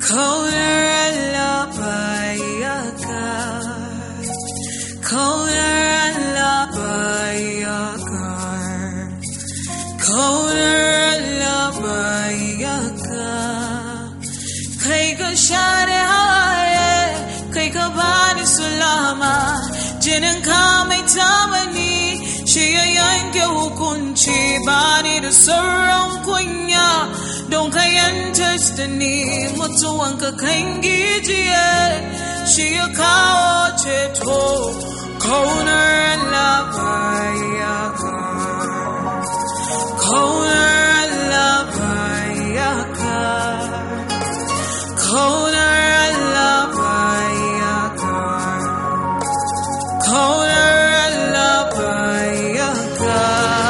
Jinin ka mai tamani shi ya yanke hukunci bani da sauran kunya don ka yantar da ni mutuwanka kan gijiye shi ya kawo ceto kaunar Allah baya ka kaunar Allah baya ka kaunar Allah baya ka kaunar Allah baya ka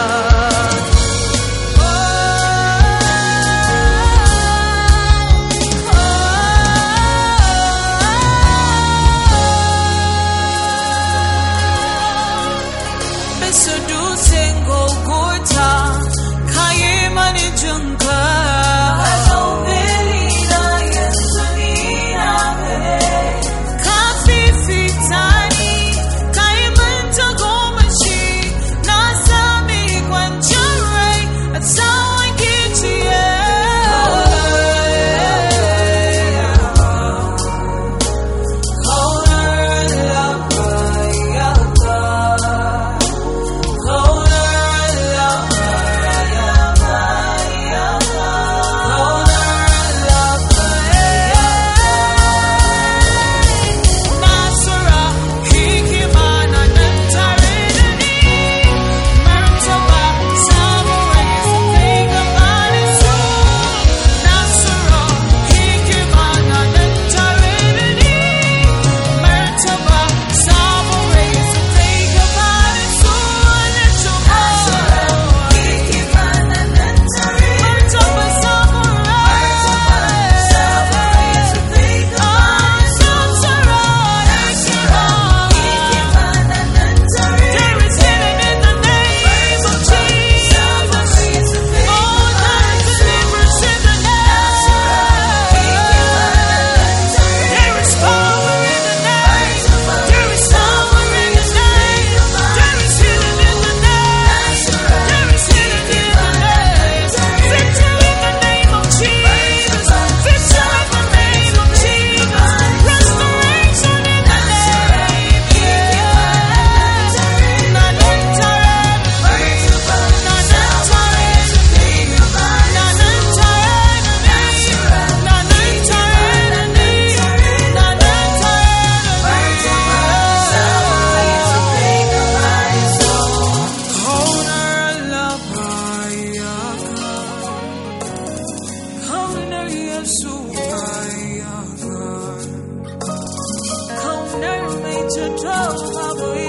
Seducing Golgotha, kaye mani junka. Kafi fitani, kaye manta gomashi, na sami kwanciyar rai a tsawon gicciye. Kaunar mai cutarwa